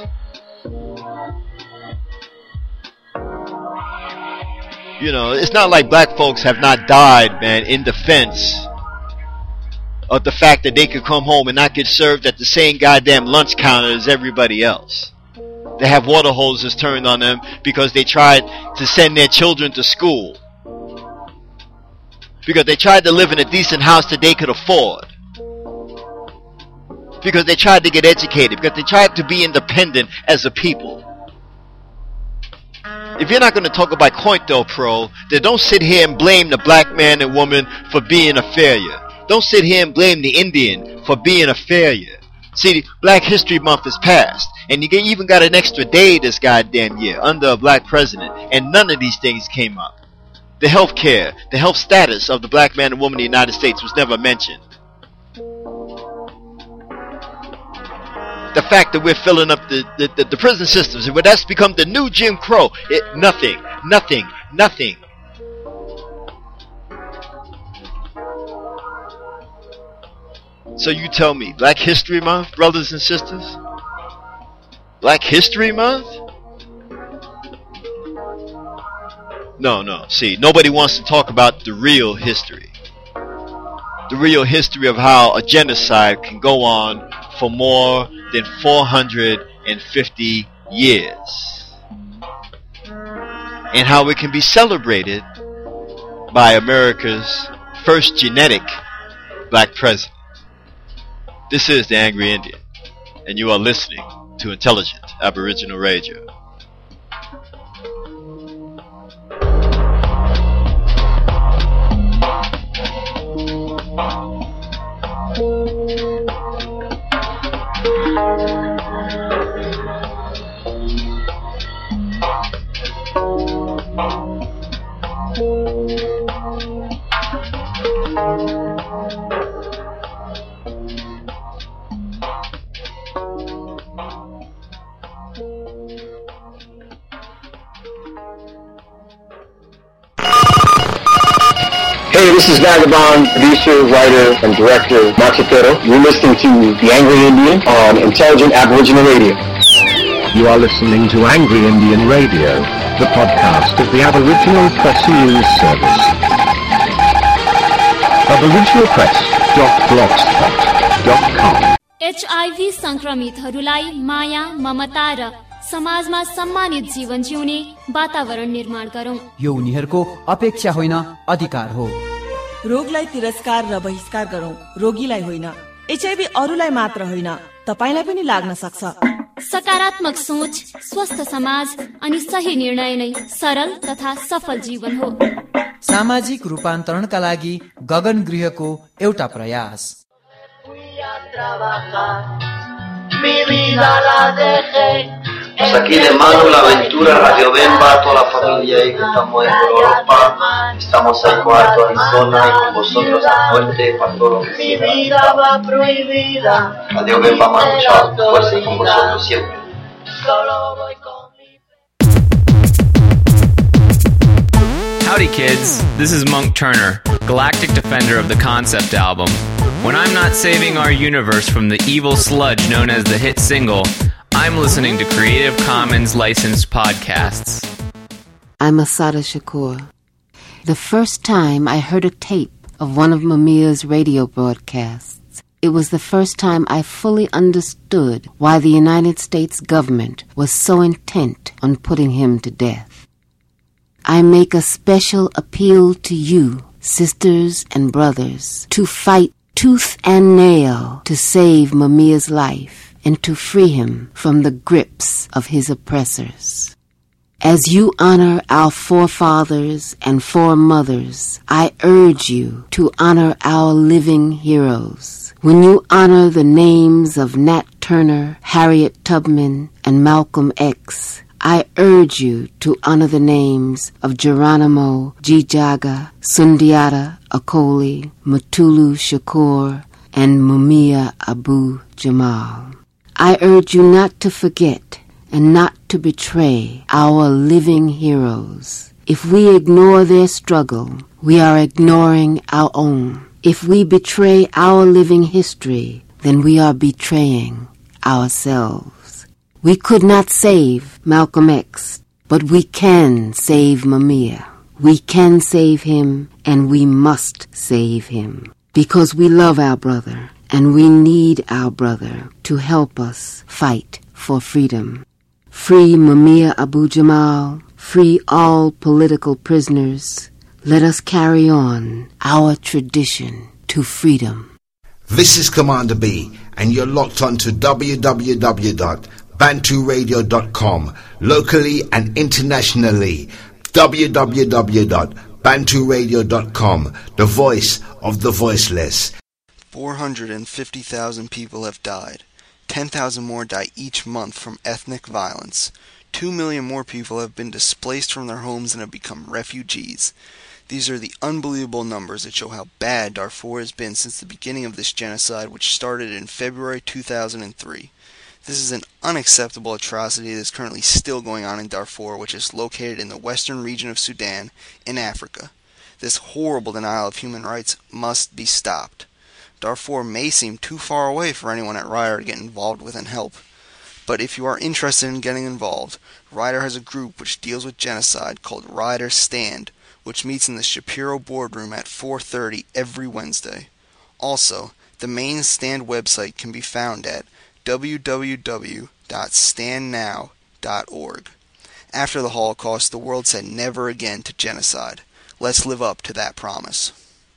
You know, it's not like black folks have not died, man, in defense of the fact that they could come home and not get served at the same goddamn lunch counter as everybody else. They have water hoses turned on them because they tried to send their children to school. Because they tried to live in a decent house that they could afford. Because they tried to get educated. Because they tried to be independent as a people. If you're not going to talk about COINTELPRO, then don't sit here and blame the black man and woman for being a failure. Don't sit here and blame the Indian for being a failure. See, Black History Month is passed, and you even got an extra day this goddamn year under a black president, and none of these things came up. The health care, the health status of the black man and woman in the United States was never mentioned. The fact that we're filling up the, the, the, the prison systems, and that's become the new Jim Crow. It, nothing, nothing, nothing. So you tell me, Black History Month, brothers and sisters? Black History Month? No, no. See, nobody wants to talk about the real history. The real history of how a genocide can go on for more than four hundred fifty years. And how it can be celebrated by America's first genetic black president. This is the Angry Indian, and you are listening to Intelligent Aboriginal Radio. Hey, this is Vagabond, producer, writer, and director Machitero. You're listening to The Angry Indian on Intelligent Aboriginal Radio. You are listening to Angry Indian Radio, the podcast of the Aboriginal Press News Service. aboriginal press dot blogspot dot com HIV संक्रमितहरूलाई माया, ममता र समाजमा सम्मानित जीवन जिउने वातावरण निर्माण गरौं। यो उनीहरूको अपेक्षा होइन, अधिकार हो। रोगलाई तिरस्कार र बहिष्कार गरौं, रोगीलाई होइन। एचआईभी अरूलाई मात्र होइन, तपाईलाई पनि लाग्न सक्छ। सकारात्मक सोच, स्वस्थ समाज अनि सही निर्णय नै सरल तथा सफल जीवन हो। सामाजिक रूपान्तरणका लागि गगन गृहको एउटा प्रयास। Pues aquí de mano la aventura Radio Bemba, toda la familia ahí que estamos ahí por Europa, estamos ahí con Alto Arizona y con vosotros a muerte para todo lo que sea. Radio Bemba, mano, chao, fuerza con vosotros siempre. Howdy kids, this is Monk Turner, galactic defender of the Concept album. When I'm not saving our universe from the evil sludge known as the hit single, I'm listening to Creative Commons licensed podcasts. I'm Asada Shakur. The first time I heard a tape of one of Mamiya's radio broadcasts, it was the first time I fully understood why the United States government was so intent on putting him to death. I make a special appeal to you, sisters and brothers, to fight tooth and nail to save Mamiya's life and to free him from the grips of his oppressors. As you honor our forefathers and foremothers, I urge you to honor our living heroes. When you honor the names of Nat Turner, Harriet Tubman, and Malcolm X, I urge you to honor the names of Geronimo Gijaga, Sundiata Acoli, Mutulu Shakur, and Mumia Abu Jamal. I urge you not to forget and not to betray our living heroes. If we ignore their struggle, we are ignoring our own. If we betray our living history, then we are betraying ourselves. We could not save Malcolm X, but we can save Mamiya. We can save him, and we must save him. Because we love our brother, and we need our brother to help us fight for freedom. Free Mamiya Abu Jamal, free all political prisoners. Let us carry on our tradition to freedom. This is Commander B, and you're locked on to w w w dot bantu radio dot com, locally and internationally. w w w dot bantu radio dot com, the voice of the voiceless. four hundred fifty thousand people have died. ten thousand more die each month from ethnic violence. two million more people have been displaced from their homes and have become refugees. These are the unbelievable numbers that show how bad Darfur has been since the beginning of this genocide, which started in February two thousand three. This is an unacceptable atrocity that is currently still going on in Darfur, which is located in the western region of Sudan in Africa. This horrible denial of human rights must be stopped. Darfur may seem too far away for anyone at Ryder to get involved with and help. But if you are interested in getting involved, Ryder has a group which deals with genocide called Ryder Stand, which meets in the Shapiro boardroom at four thirty every Wednesday. Also, the main Stand website can be found at w w w dot stand now dot org. After the Holocaust, the world said never again to genocide. Let's live up to that promise.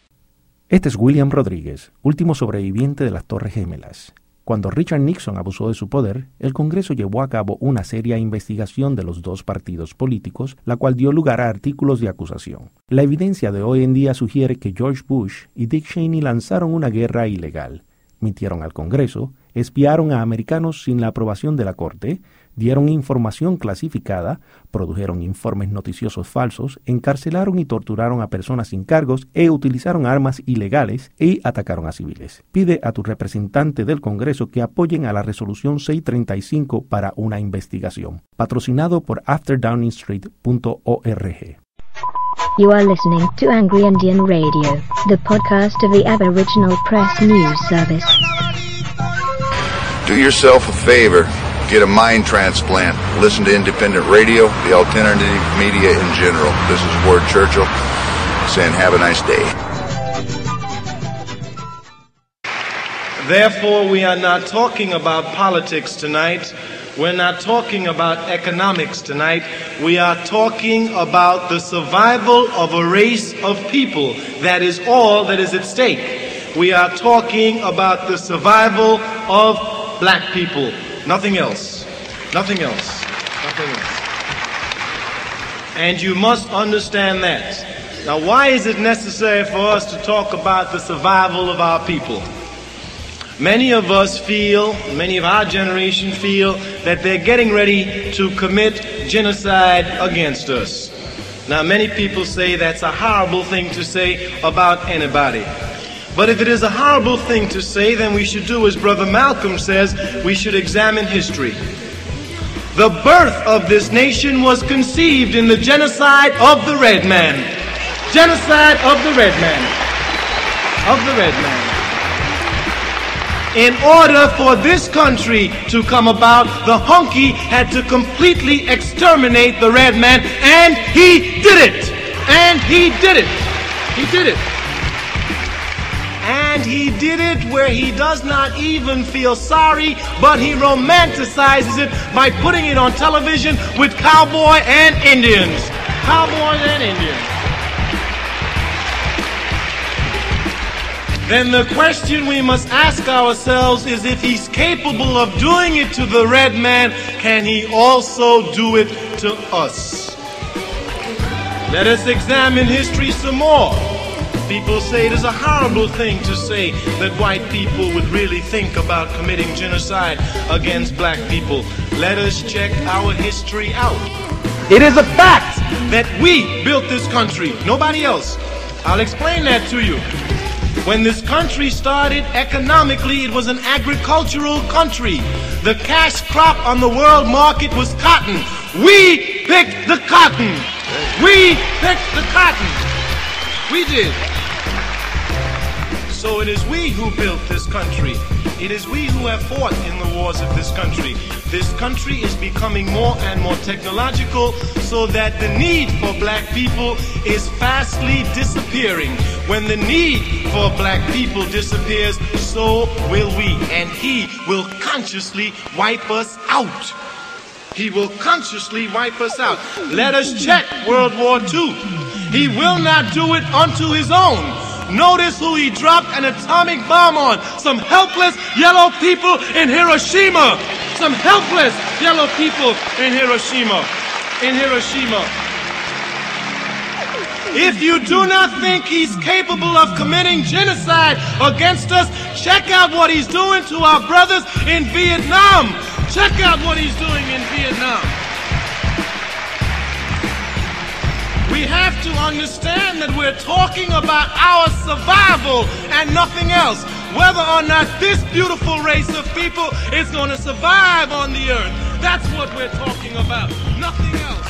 Este es William Rodríguez, último sobreviviente de las Torres Gemelas. Cuando Richard Nixon abusó de su poder, el Congreso llevó a cabo una seria investigación de los dos partidos políticos, la cual dio lugar a artículos de acusación. La evidencia de hoy en día sugiere que George Bush y Dick Cheney lanzaron una guerra ilegal, mintieron al Congreso espiaron a americanos sin la aprobación de la corte, dieron información clasificada, produjeron informes noticiosos falsos, encarcelaron y torturaron a personas sin cargos e utilizaron armas ilegales y atacaron a civiles. Pide a tu representante del Congreso que apoyen a la resolución seiscientos treinta y cinco para una investigación. Patrocinado por after downing street punto org. You are listening to Angry Indian Radio, the podcast of the Aboriginal Press News Service. Do yourself a favor. Get a mind transplant. Listen to independent radio, the alternative media in general. This is Ward Churchill saying have a nice day. Therefore, we are not talking about politics tonight. We're not talking about economics tonight. We are talking about the survival of a race of people. That is all that is at stake. We are talking about the survival of black people. Nothing else. Nothing else. Nothing else. And you must understand that. Now, why is it necessary for us to talk about the survival of our people? Many of us feel, many of our generation feel, that they're getting ready to commit genocide against us. Now, many people say that's a horrible thing to say about anybody. But if it is a horrible thing to say, then we should do as Brother Malcolm says, we should examine history. The birth of this nation was conceived in the genocide of the red man. Genocide of the red man. Of the red man. In order for this country to come about, the hunky had to completely exterminate the red man, and he did it. And he did it. He did it. And he did it where he does not even feel sorry, but he romanticizes it by putting it on television with cowboy and Indians. Cowboys and Indians. Then the question we must ask ourselves is, if he's capable of doing it to the red man, can he also do it to us? Let us examine history some more. People say it is a horrible thing to say that white people would really think about committing genocide against black people. Let us check our history out. It is a fact that we built this country, nobody else. I'll explain that to you. When this country started, economically, it was an agricultural country. The cash crop on the world market was cotton. We picked the cotton. We picked the cotton. We did. So it is we who built this country. It is we who have fought in the wars of this country. This country is becoming more and more technological, so that the need for black people is fastly disappearing. When the need for black people disappears, so will we. And he will consciously wipe us out. He will consciously wipe us out. Let us check World War Two. He will not do it unto his own. Notice who he dropped an atomic bomb on. Some helpless yellow people in Hiroshima. Some helpless yellow people in Hiroshima. In Hiroshima. If you do not think he's capable of committing genocide against us, check out what he's doing to our brothers in Vietnam. Check out what he's doing in Vietnam. We have to understand that we're talking about our survival and nothing else. Whether or not this beautiful race of people is going to survive on the earth. That's what we're talking about. Nothing else.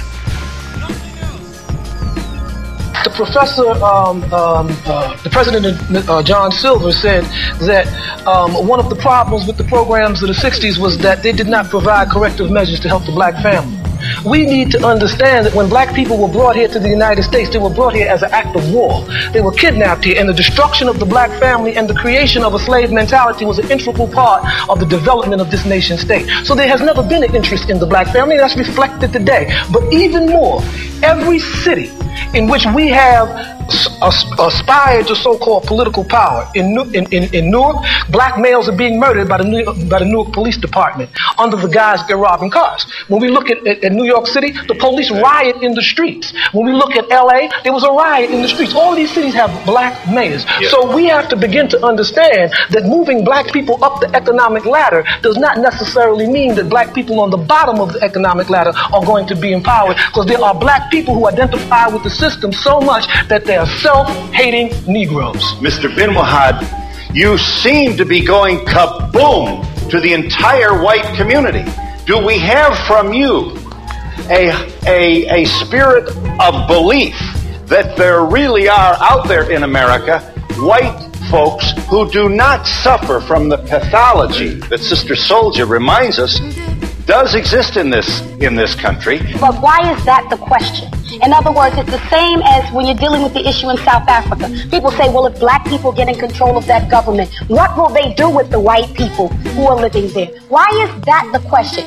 The professor, um, um, uh, the president, uh, John Silver, said that um, one of the problems with the programs of the sixties was that they did not provide corrective measures to help the black family. We need to understand that when black people were brought here to the United States, they were brought here as an act of war. They were kidnapped here, and the destruction of the black family and the creation of a slave mentality was an integral part of the development of this nation state. So there has never been an interest in the black family, and that's reflected today. But even more, every city in which we have as- aspire to so-called political power. In, New- in, in, in Newark, black males are being murdered by the, New- by the Newark Police Department under the guise they're robbing cars. When we look at, at, at New York City, the police riot in the streets. When we look at L A, there was a riot in the streets. All these cities have black mayors. Yeah. So we have to begin to understand that moving black people up the economic ladder does not necessarily mean that black people on the bottom of the economic ladder are going to be empowered, because there are black people who identify with the system so much that they are self-hating Negroes. Mister Bin Wahad, you seem to be going kaboom to the entire white community. Do we have from you a, a, a spirit of belief that there really are out there in America white folks who do not suffer from the pathology that Sister Soldier reminds us does exist in this in this country? But why is that the question? In other words, it's the same as when you're dealing with the issue in South Africa. People say, well, if black people get in control of that government, what will they do with the white people who are living there? Why is that the question?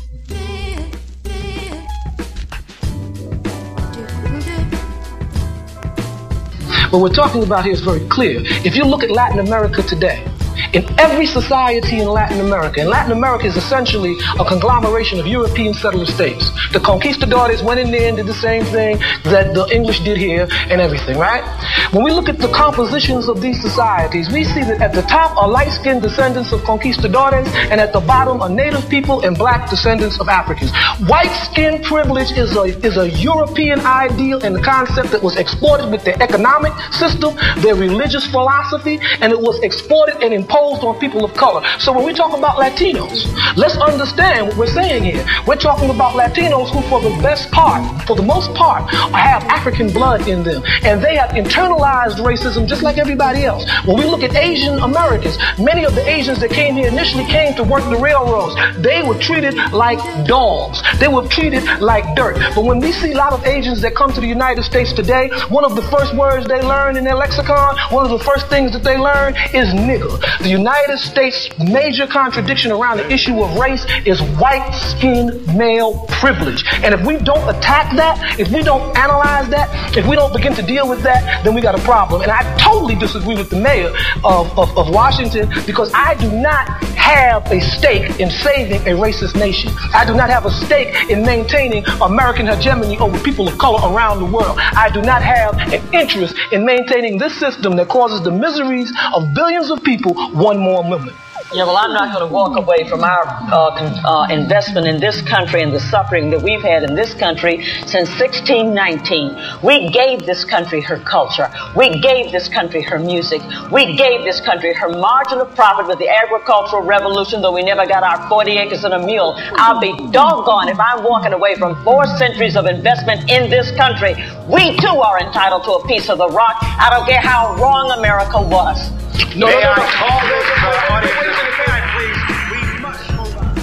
What we're talking about here is very clear. If you look at Latin America today, in every society in Latin America, and Latin America is essentially a conglomeration of European settler states. The conquistadores went in there and did the same thing that the English did here and everything, right? When we look at the compositions of these societies, we see that at the top are light-skinned descendants of conquistadores, and at the bottom are native people and black descendants of Africans. White skin privilege is a, is a European ideal and concept that was exported with their economic system, their religious philosophy, and it was exported and imposed on people of color. So when we talk about Latinos, let's understand what we're saying here. We're talking about Latinos who, for the best part, for the most part, have African blood in them, and they have internalized racism just like everybody else. When we look at Asian Americans, many of the Asians that came here initially came to work the railroads. They were treated like dogs. They were treated like dirt. But when we see a lot of Asians that come to the United States today, one of the first words they learn in their lexicon, one of the first things that they learn is nigger. The United States' major contradiction around the issue of race is white-skinned male privilege. And if we don't attack that, if we don't analyze that, if we don't begin to deal with that, then we got a problem. And I totally disagree with the mayor of, of, of Washington, because I do not have a stake in saving a racist nation. I do not have a stake in maintaining American hegemony over people of color around the world. I do not have an interest in maintaining this system that causes the miseries of billions of people one more moment. Yeah, well, I'm not going to walk away from our uh, con- uh, investment in this country and the suffering that we've had in this country since sixteen nineteen. We gave this country her culture. We gave this country her music. We gave this country her margin of profit with the agricultural revolution, though we never got our forty acres and a mule. I'll be doggone if I'm walking away from four centuries of investment in this country. We, too, are entitled to a piece of the rock. I don't care how wrong America was. No, May no, no, I no. call this uh, audience to the side, please? We must move on.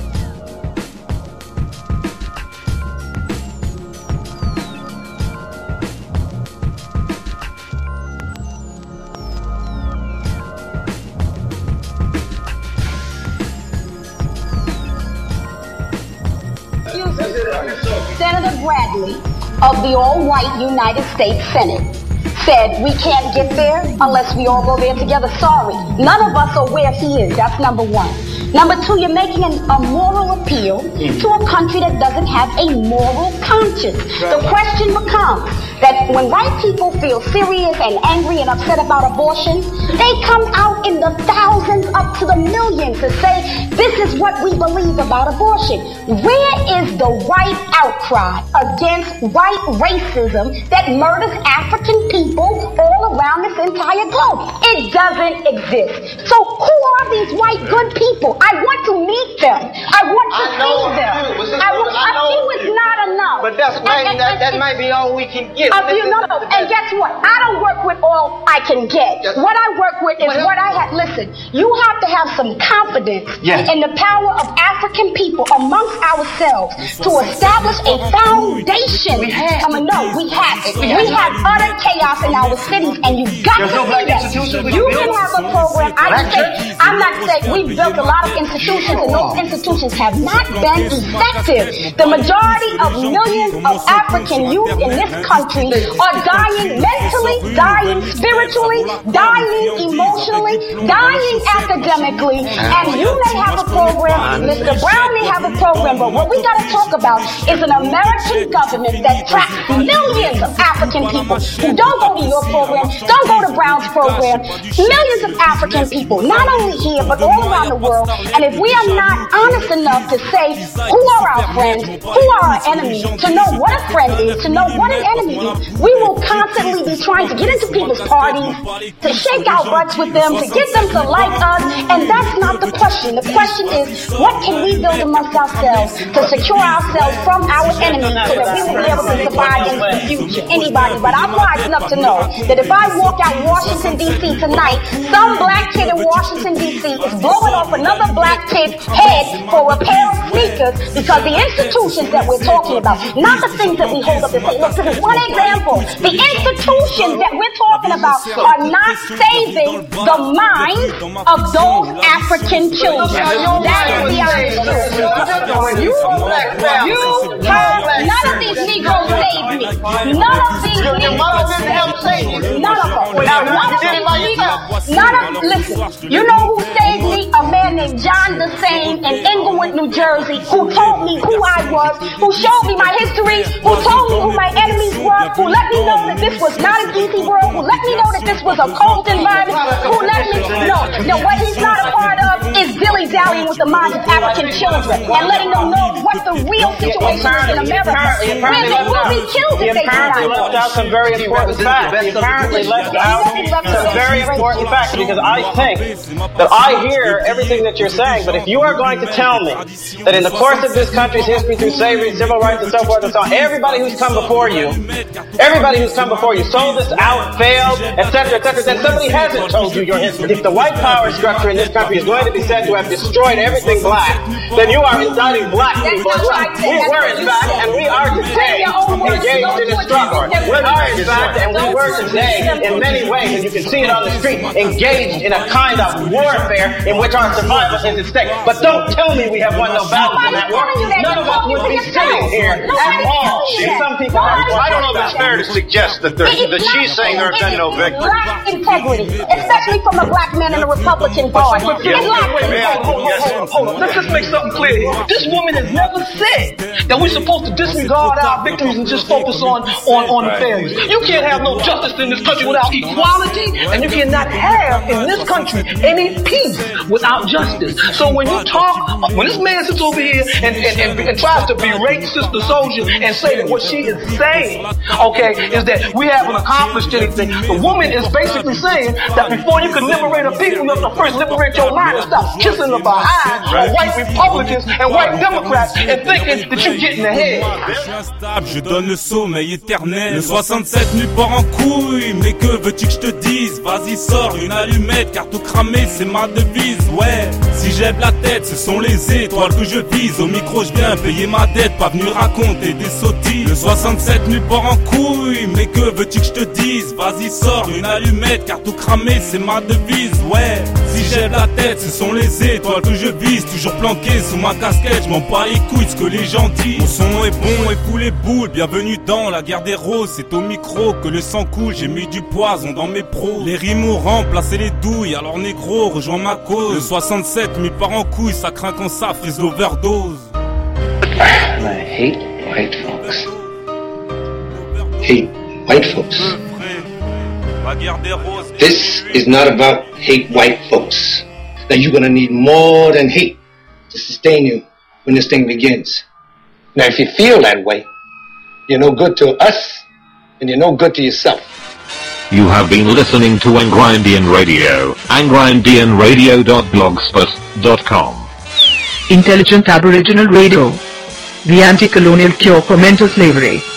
Senator Bradley of the all-white United States Senate said we can't get there unless we all go there together. Sorry, none of us are where he is. That's number one. Number two, you're making an, a moral appeal mm. to a country that doesn't have a moral conscience. Right. The question becomes that when white people feel serious and angry and upset about abortion, they come out in the thousands up to the millions to say, this is what we believe about abortion. Where is the white outcry against white racism that murders African people all around this entire globe? It doesn't exist. So who are these white good people? I want to meet them. I want to I see them. I, want, I, I feel it's not enough. But that's might, and, and, that, that might be all we can get. A few, no, no. And guess what? I don't work with all I can get. Yes. What I work with is what I have. Listen, you have to have some confidence yes. in the power of African people amongst ourselves to establish a foundation. We have. I mean, no, we have. We have utter chaos in our cities, and you got to see that. You can have a program. I say, I'm not saying we've built a lot of institutions, and those institutions have not been effective. The majority of millions of African youth in this country are dying mentally, dying spiritually, dying emotionally, dying academically, and you may have a program, Mister Brown may have a program, but what we got to talk about is an American government that tracks millions of African people who don't go to your program, don't go to Brown's program, millions of African people, not only here, but all around the world. And if we are not honest enough to say who are our friends, who are our enemies, to know what a friend is, to know what an enemy is, we will constantly be trying to get into people's parties, to shake our butts with them, to get them to like us, and that's not the question. The question is, what can we build amongst ourselves to secure ourselves from our enemies so that we will be able to survive in the future? Anybody, but I'm wise enough to know that if I walk out Washington, D C tonight, some black kid in Washington, D C is blowing off another black kid's head for a pair of sneakers because the institutions that we're talking about, not the things that we hold up and say, look, this is one example. The institutions that we're talking about are not saving the minds of those African children. That is the honest You, you, none of these Negroes saved me. None of these Negroes saved me. None of them. None of these Negroes. None of, listen, you know who saved me? A man named John DeSane in Englewood, New Jersey, who told me who I was, who showed me my history, who told me who my enemies were, who let me know that this was not an easy world, who let me know that this was a cold environment, who let me know that what he's not a part of is dilly-dallying with the minds of African children and letting them know what the real situation is in America. Where they will be killed if they do not. You left out some very important facts. You apparently left out some very important facts because I think that I hear everything that you're saying, but if you are going to tell me that in the course of this country's history through slavery, civil rights, and so forth and so on, everybody who's come before you, everybody who's come before you sold this out, failed, et cetera, et cetera, then somebody hasn't told you your history. If the white power structure in this country is going to be said to have destroyed everything black, then you are indicting black people as well. We were in fact, and we are today engaged in a struggle. We are in fact, and we were today in many ways, and you can see it on the street, engaged in a kind of warfare in which our survival is at stake. But don't tell me we have won no battles in that war. None of us would be sitting here at all. And some people are. I don't know if it's fair to suggest that, that she's saying there have been no victory. Lack integrity, especially from a black man in the Republican Party. It lacks integrity. Hold on, hold on. Let's just make something clear here. This woman has never said that we're supposed to disregard our victories and just focus on, on, on the failures. You can't have no justice in this country without equality, and you cannot have in this country any peace without justice. So when you talk, when this man sits over here and, and, and, and tries to berate Sister Soldier and say that what she is saying, okay, is that we haven't accomplished anything, the woman is basically saying that before you can liberate a people, you have to first liberate your mind and stop kissing the behind of white Republicans and white Democrats and thinking that you're getting ahead. Je donne le sommeil éternel. Le soixante-sept nu part en couille, mais que veux-tu que je te dise? Vas-y, sors une allumette, car tout cramer c'est ma devise. Ouais, si j'aime la tête, ce sont les étoiles que je vise. Au micro, je viens payer ma dette, pas venu raconter des sottises. Le soixante-sept nu part en couille, mais que veux-tu que je te dise? Vas-y, sors une allumette, car tout cramer c'est ma devise. Ouais, si j'aime la tête, ce sont les étoiles que je vise. Toujours planqué sous ma casquette, je m'en bats les couilles ce que les gens disent. Mon son est bon et fout les boules, bienvenue dans la guerre des roses. C'est au micro que le sang coule, j'ai mis du poison dans mes pros. Les rimes ont remplacé les douilles, alors négro, rejoins ma cause. Le soixante-sept mis part en couille, ça craint quand ça frise l'overdose. I hate white folks. Hate white folks. This is not about hate white folks. Now you're gonna need more than hate to sustain you when this thing begins. Now if you feel that way, you're no good to us and you're no good to yourself. You have been listening to Angry Indian Radio, angry indian radio dot blogspot dot com. Intelligent Aboriginal Radio. The anti-colonial cure for mental slavery.